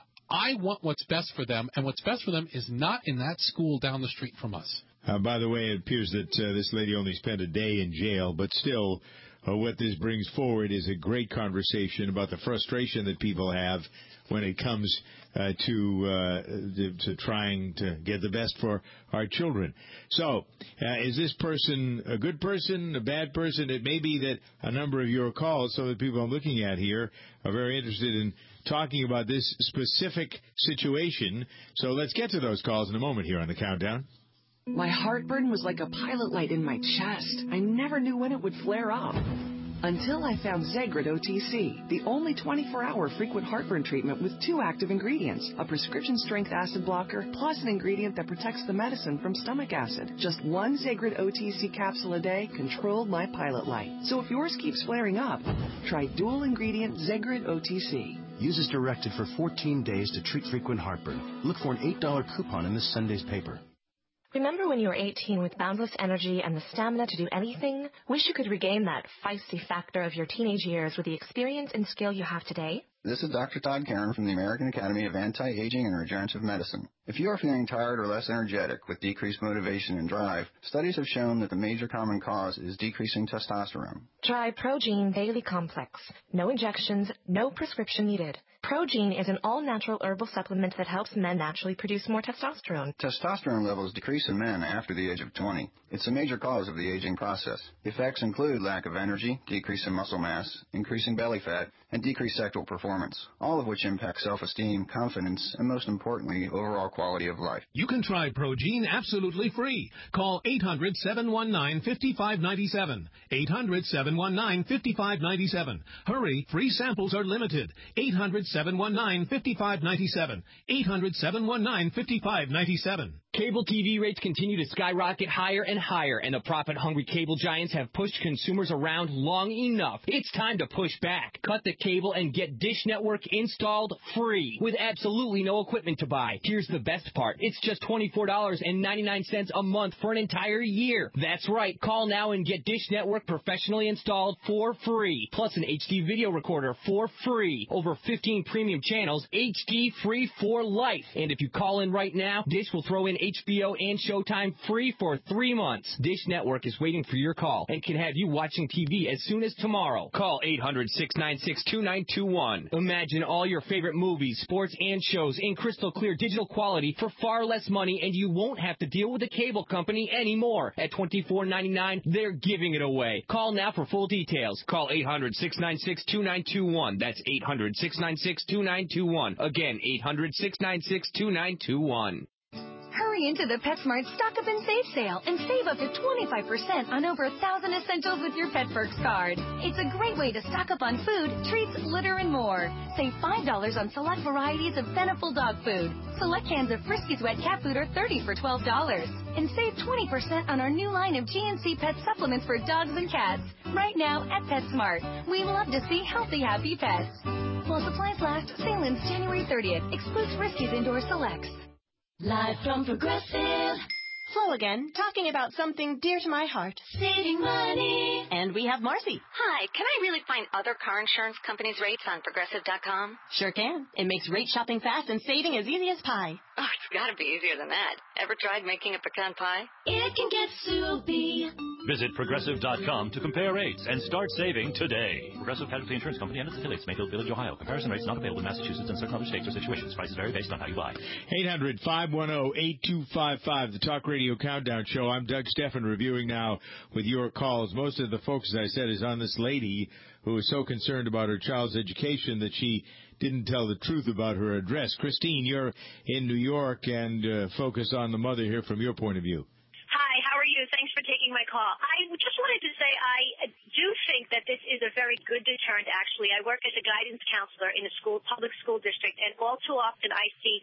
I want what's best for them, and what's best for them is not in that school down the street from us. Uh, by the way, it appears that uh, this lady only spent a day in jail, but still, uh, what this brings forward is a great conversation about the frustration that people have when it comes uh, to, uh, to to trying to get the best for our children. So, uh, is this person a good person, a bad person? It may be that a number of your calls, some of the people I'm looking at here, are very interested in talking about this specific situation. So let's get to those calls in a moment here on the Countdown. My heartburn was like a pilot light in my chest. I never knew when it would flare up. Until I found Zegrid O T C, the only twenty-four hour frequent heartburn treatment with two active ingredients, a prescription-strength acid blocker, plus an ingredient that protects the medicine from stomach acid. Just one Zegrid O T C capsule a day controlled my pilot light. So if yours keeps flaring up, try dual-ingredient Zegrid O T C. Use as directed for fourteen days to treat frequent heartburn. Look for an eight dollar coupon in this Sunday's paper. Remember when you were eighteen with boundless energy and the stamina to do anything? Wish you could regain that feisty factor of your teenage years with the experience and skill you have today? This is Doctor Todd Karen from the American Academy of Anti-Aging and Regenerative Medicine. If you are feeling tired or less energetic with decreased motivation and drive, studies have shown that the major common cause is decreasing testosterone. Try Progene Daily Complex. No injections, no prescription needed. Progene is an all-natural herbal supplement that helps men naturally produce more testosterone. Testosterone levels decrease in men after the age of twenty. It's a major cause of the aging process. Effects include lack of energy, decrease in muscle mass, increasing belly fat, and decreased sexual performance, all of which impact self-esteem, confidence, and most importantly, overall quality of life. You can try Progene absolutely free. Call eight hundred, seven one nine, five five nine seven. eight hundred, seven one nine, five five nine seven. Hurry, free samples are limited. eight hundred, seven one nine, five five nine seven. eight hundred, seven one nine, five five nine seven. Cable T V rates continue to skyrocket higher and higher, and the profit-hungry cable giants have pushed consumers around long enough. It's time to push back. Cut the cable and get Dish Network installed free with absolutely no equipment to buy. Here's the best part. It's just twenty-four dollars and ninety-nine cents a month for an entire year. That's right. Call now and get Dish Network professionally installed for free. Plus an H D video recorder for free. Over fifteen premium channels, H D free for life. And if you call in right now, Dish will throw in H B O and Showtime free for three months. Dish Network is waiting for your call and can have you watching T V as soon as tomorrow. Call eight hundred, six nine six, two nine two one. Imagine all your favorite movies, sports, and shows in crystal clear digital quality for far less money, and you won't have to deal with a cable company anymore. At twenty-four ninety-nine, they're giving it away. Call now for full details. Call eight hundred, six nine six, two nine two one. That's eight hundred, six nine six, two nine two one. Again, eight hundred, six nine six, two nine two one. Hurry into the PetSmart Stock Up and Save sale and save up to twenty-five percent on over a thousand essentials with your Pet Perks card. It's a great way to stock up on food, treats, litter, and more. Save five dollars on select varieties of Beneful dog food. Select cans of Friskies wet cat food are thirty dollars for twelve dollars. And save twenty percent on our new line of G N C pet supplements for dogs and cats. Right now at PetSmart. We love to see healthy, happy pets. While supplies last, sale ends January thirtieth. Excludes Friskies Indoor Selects. Live from Progressive. Flo again, talking about something dear to my heart. Saving money. And we have Marcy. Hi, can I really find other car insurance companies' rates on Progressive dot com? Sure can. It makes rate shopping fast and saving as easy as pie. Oh, it's got to be easier than that. Ever tried making a pecan pie? It can get soupy. Visit Progressive dot com to compare rates and start saving today. Progressive Casualty Insurance Company and its affiliates, Mayfield Village, Ohio. Comparison rates not available in Massachusetts and certain other states or situations. Prices vary based on how you buy. eight hundred, five one zero, eight two five five, the Talk Radio Countdown Show. I'm Doug Steffen, reviewing now with your calls. Most of the focus, I said, is on this lady who is so concerned about her child's education that she didn't tell the truth about her address. Christine, you're in New York, and uh, focus on the mother here from your point of view. Hi, how are you? Thanks for taking my call. I just wanted to say I do think that this is a very good deterrent, actually. I work as a guidance counselor in a school, public school district, and all too often I see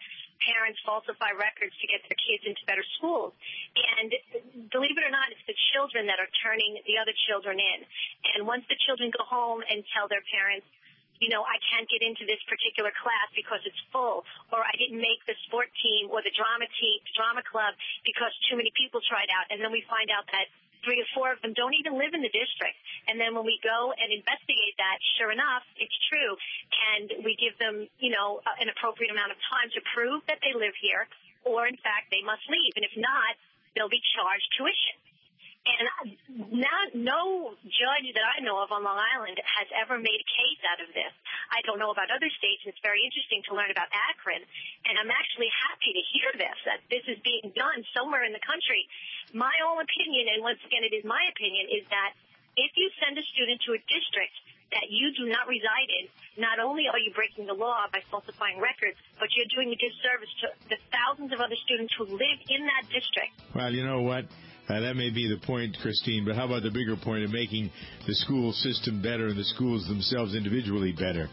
parents falsify records to get their kids into better schools. And believe it or not, it's the children that are turning the other children in. And once the children go home and tell their parents, you know, I can't get into this particular class because it's full, or I didn't make the sport team or the drama team, drama club because too many people tried out. And then we find out that three or four of them don't even live in the district. And then when we go and investigate that, sure enough, it's true. And we give them, you know, an appropriate amount of time to prove that they live here, or in fact, they must leave. And if not, they'll be charged tuition. And not, no judge that I know of on Long Island has ever made a case out of this. I don't know about other states, and it's very interesting to learn about Akron. And I'm actually happy to hear this, that this is being done somewhere in the country. My own opinion, and once again, it is my opinion, is that if you send a student to a district that you do not reside in, not only are you breaking the law by falsifying records, but you're doing a disservice to the thousands of other students who live in that district. Well, you know what? Uh, that may be the point, Christine, but how about the bigger point of making the school system better and the schools themselves individually better?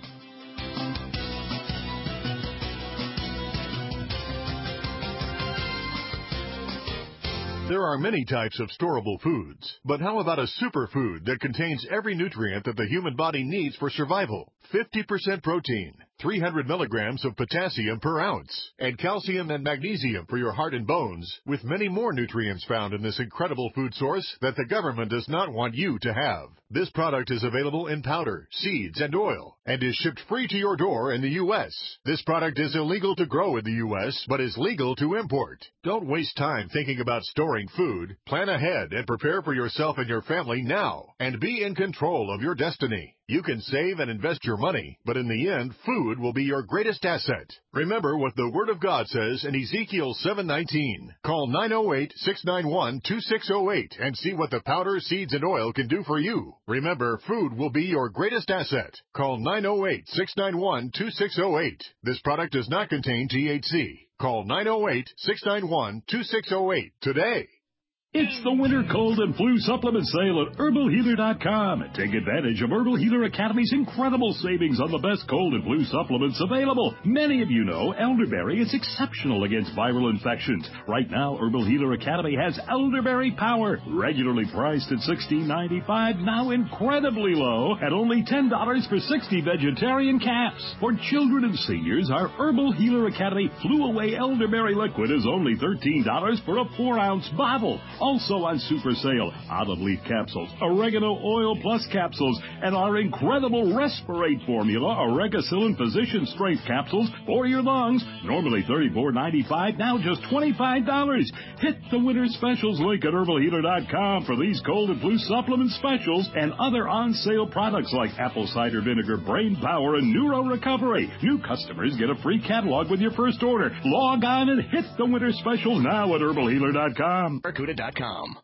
There are many types of storable foods, but how about a superfood that contains every nutrient that the human body needs for survival? fifty percent protein, three hundred milligrams of potassium per ounce, and calcium and magnesium for your heart and bones, with many more nutrients found in this incredible food source that the government does not want you to have. This product is available in powder, seeds, and oil, and is shipped free to your door in the U S This product is illegal to grow in the U S, but is legal to import. Don't waste time thinking about storing food. Plan ahead and prepare for yourself and your family now, and be in control of your destiny. You can save and invest your money, but in the end, food will be your greatest asset. Remember what the Word of God says in Ezekiel seven nineteen. Call nine oh eight, six nine one, two six oh eight and see what the powder, seeds, and oil can do for you. Remember, food will be your greatest asset. Call nine oh eight, six nine one, two six oh eight. This product does not contain T H C. Call nine oh eight, six nine one, two six oh eight today. It's the winter cold and flu supplement sale at herbal healer dot com. Take advantage of Herbal Healer Academy's incredible savings on the best cold and flu supplements available. Many of you know elderberry is exceptional against viral infections. Right now, Herbal Healer Academy has Elderberry Power, regularly priced at sixteen ninety-five, now incredibly low at only ten dollars for sixty vegetarian caps. For children and seniors, our Herbal Healer Academy Flu Away Elderberry Liquid is only thirteen dollars for a four ounce bottle. Also on super sale, olive leaf capsules, oregano oil plus capsules, and our incredible Respirate formula, Oregacillin physician strength capsules for your lungs. Normally thirty-four ninety-five, now just twenty-five dollars. Hit the winter specials link at herbal healer dot com for these cold and flu supplement specials and other on sale products like apple cider vinegar, brain power, and neuro recovery. New customers get a free catalog with your first order. Log on and hit the winter special now at herbal healer dot com. Barracuda dot com.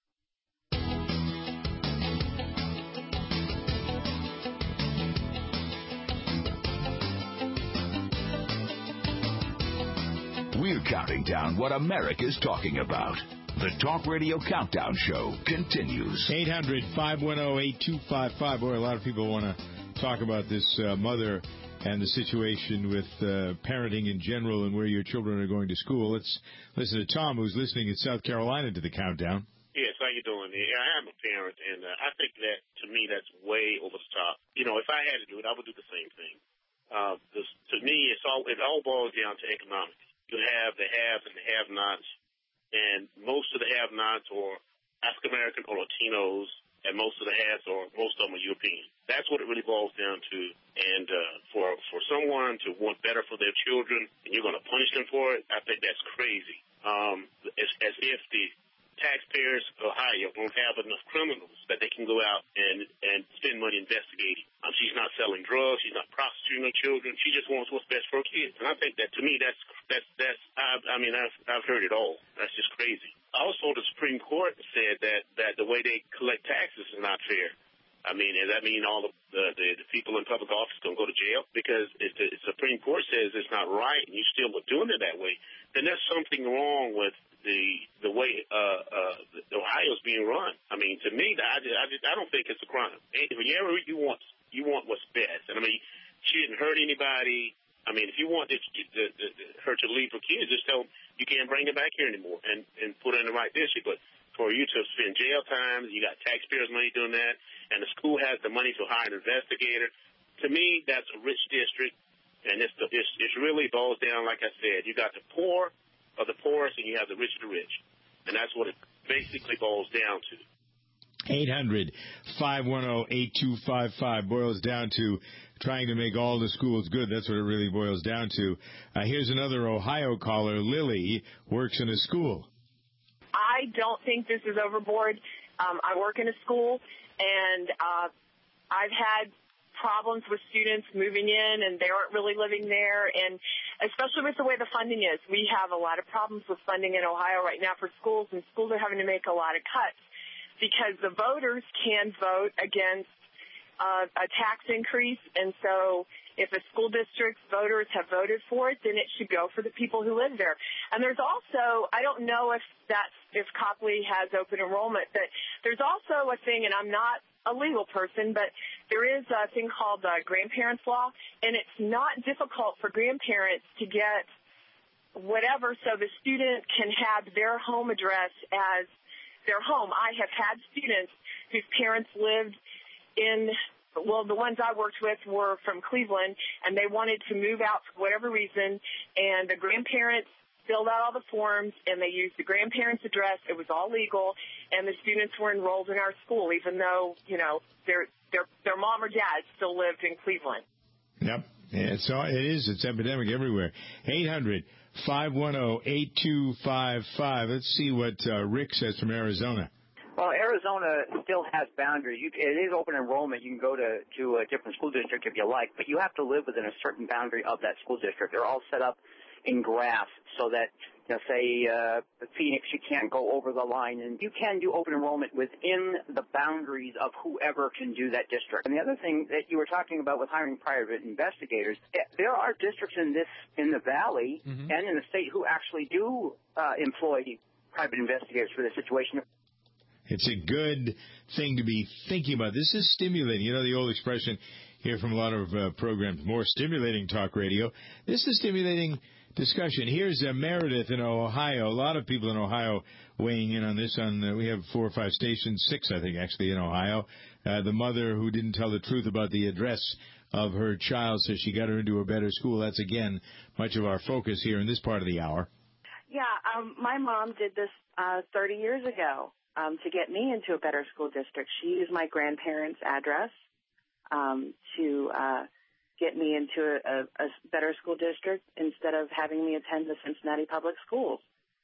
We're counting down what America's talking about. The Talk Radio Countdown Show continues. eight hundred, five one zero, eight two five five. Boy, a lot of people want to talk about this uh, mother and the situation with uh, parenting in general and where your children are going to school. Let's listen to Tom, who's listening in South Carolina to the countdown. Yes, how you doing? Yeah, I am a parent, and uh, I think that, to me, that's way over the top. You know, if I had to do it, I would do the same thing. Uh, this, to me, it's all it all boils down to economics. You have the haves and the have-nots, and most of the have-nots are African-American or Latinos, and most of the haves are, most of them are European. That's what it really boils down to. And uh, for for someone to want better for their children, and you're going to punish them for it, I think that's crazy. Um, as, as if the taxpayers of Ohio don't have enough criminals that they can go out and, and spend money investigating. Um, she's not selling drugs. She's not prostituting her children. She just wants what's best for her kids. And I think that, to me, that's, that's, that's, I, I mean, I've, I've heard it all. That's just crazy. Also, the Supreme Court said that, that the way they collect taxes is not fair. I mean, does that mean all the, the, the, the people in public office going to go to jail? Because if the Supreme Court says it's not right and you still are doing it that way, then there's something wrong with the the way uh, uh, Ohio's being run. I mean, to me, I, I, I don't think it's a crime. Yeah, you want you want what's best. And I mean, she didn't hurt anybody. I mean, if you want this, the, the, the, her to leave her kids, just tell them you can't bring her back here anymore and, and put her in the right district. But for you to spend jail time, you got taxpayers' money doing that, and the school has the money to hire an investigator. To me, that's a rich district, and it's, it's, it's really boils down, like I said, you got the poor of the poorest, and you have the rich of the rich. And that's what it basically boils down to. eight hundred, five one zero, eight two five five boils down to trying to make all the schools good. That's what it really boils down to. Uh, here's another Ohio caller. Lily works in a school. I don't think this is overboard. Um, I work in a school, and uh, I've had problems with students moving in, and they aren't really living there, and especially with the way the funding is. We have a lot of problems with funding in Ohio right now for schools, and schools are having to make a lot of cuts because the voters can vote against uh, a tax increase, and so if a school district's voters have voted for it, then it should go for the people who live there. And there's also, I don't know if that's, if Copley has open enrollment, but there's also a thing, and I'm not a legal person, but there is a thing called the grandparents law, and it's not difficult for grandparents to get whatever so the student can have their home address as their home. I have had students whose parents lived in, well, the ones I worked with were from Cleveland, and they wanted to move out for whatever reason, and the grandparents filled out all the forms, and they used the grandparents' address. It was all legal, and the students were enrolled in our school, even though, you know, their their their mom or dad still lived in Cleveland. Yep. Yeah, it's all, it is. It's epidemic everywhere. eight hundred, five one zero, eight two five five. Let's see what uh, Rick says from Arizona. Well, Arizona still has boundaries. You, it is open enrollment. You can go to, to a different school district if you like, but you have to live within a certain boundary of that school district. They're all set up in graphs so that, you know, say, uh, Phoenix, you can't go over the line. And you can do open enrollment within the boundaries of whoever can do that district. And the other thing that you were talking about with hiring private investigators, there are districts in this, in the Valley mm-hmm. and in the state who actually do uh, employ private investigators for this situation. It's a good thing to be thinking about. This is stimulating. You know the old expression here from a lot of uh, programs, more stimulating talk radio. This is stimulating discussion. Here's uh, Meredith in Ohio. A lot of people in Ohio weighing in on this. On uh, we have four or five stations, six I think actually in Ohio. Uh, the mother who didn't tell the truth about the address of her child says she got her into a better school. That's, again, much of our focus here in this part of the hour. Yeah, um, my mom did this uh, thirty years ago. Um, to get me into a better school district. She used my grandparents' address um, to uh, get me into a, a better school district instead of having me attend the Cincinnati Public Schools.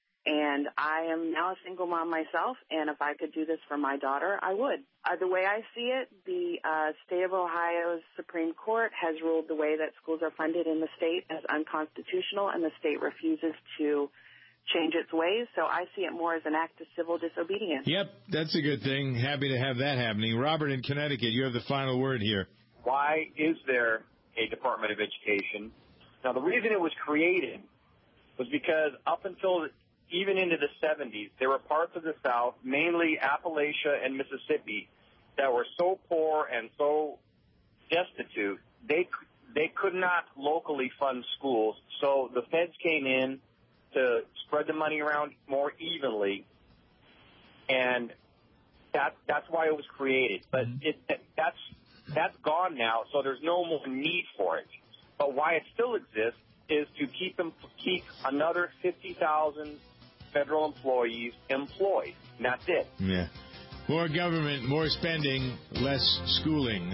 And I am now a single mom myself, and if I could do this for my daughter, I would. Uh, the way I see it, the uh, state of Ohio's Supreme Court has ruled the way that schools are funded in the state as unconstitutional, and the state refuses to change its ways, so I see it more as an act of civil disobedience. Yep, that's a good thing. Happy to have that happening. Robert in Connecticut, you have the final word here. Why is there a Department of Education? Now, the reason it was created was because up until even into the seventies, there were parts of the South, mainly Appalachia and Mississippi, that were so poor and so destitute, they they could not locally fund schools, so the feds came in to spread the money around more evenly, and that that's why it was created. But it, that's that's gone now, so there's no more need for it. But why it still exists is to keep them keep another fifty thousand federal employees employed, and that's it. Yeah, more government, more spending, less schooling.